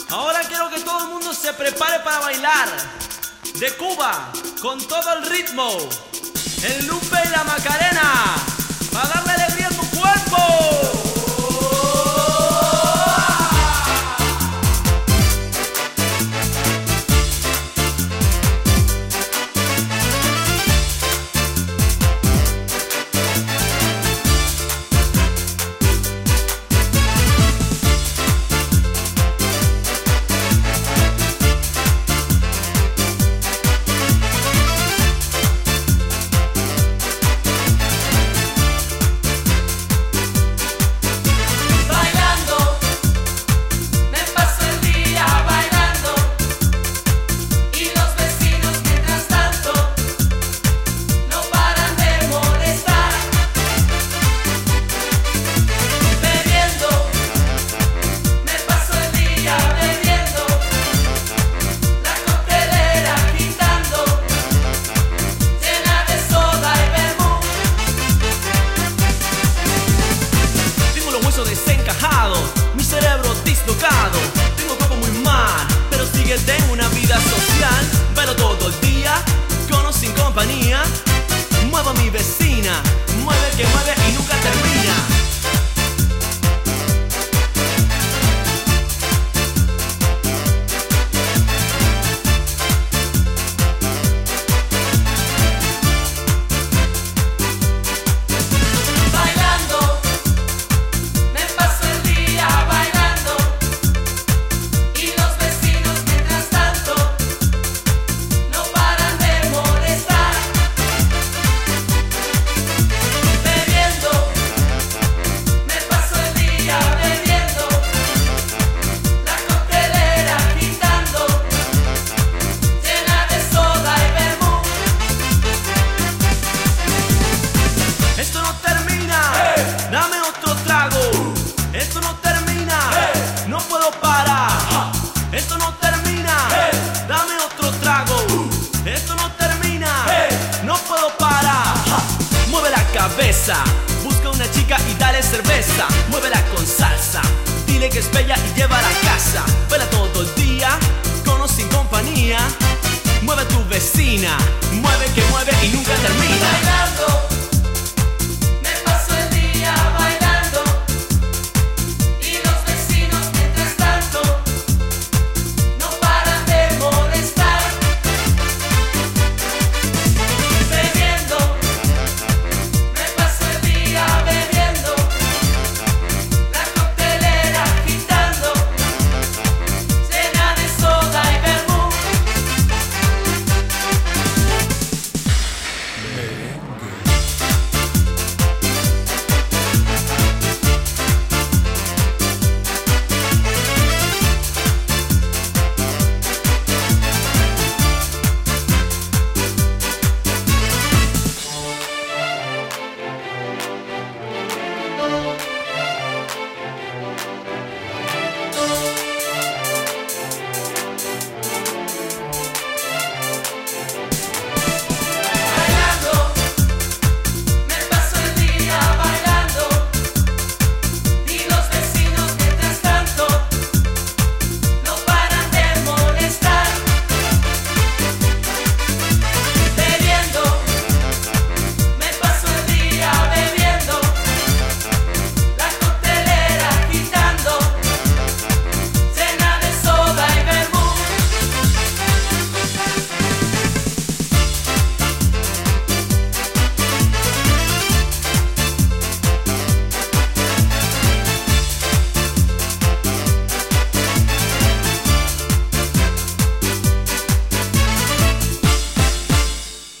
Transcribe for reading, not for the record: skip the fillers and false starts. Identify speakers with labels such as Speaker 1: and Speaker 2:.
Speaker 1: Ahora quiero que todo el mundo se prepare para bailar. De Cuba, con todo el ritmo. El Lupe y la Macarena. Para darle alegría a tu cuerpo. Desencajado, mi cerebro dislocado. Tengo el cuerpo muy mal, pero sigue tengo una vida social. Bailo todo el día, con o sin compañía. Muevo a mi vecina, mueve que mueve y nunca termina. Dame otro trago, esto no termina, no puedo parar, esto no termina, dame otro trago, esto no termina, no puedo parar. Mueve la cabeza, busca una chica y dale cerveza, muévela con